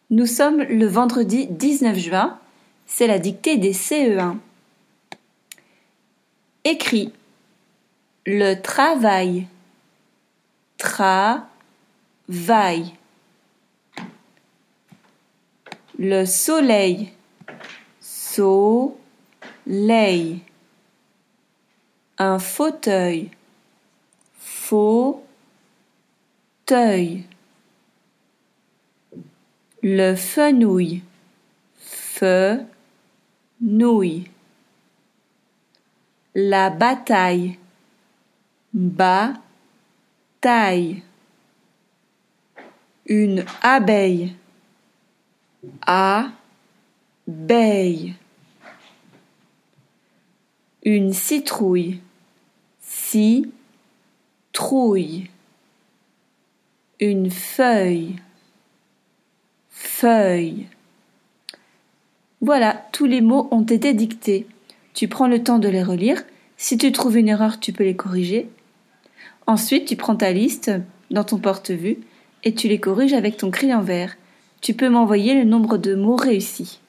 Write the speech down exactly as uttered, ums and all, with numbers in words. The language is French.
Nous sommes le vendredi dix-neuf juin, c'est la dictée des C E un. Écris le travail, tra-vaille. Le soleil, so-leil. Un fauteuil, faux-teuil. Le fenouil, feu-nouille. La bataille, ba-taille. Une abeille, a-beille. Une citrouille, ci-trouille. Une feuille, feuille. Voilà, tous les mots ont été dictés. Tu prends le temps de les relire. Si tu trouves une erreur, tu peux les corriger. Ensuite, tu prends ta liste dans ton porte-vue et tu les corriges avec ton crayon vert. Tu peux m'envoyer le nombre de mots réussis.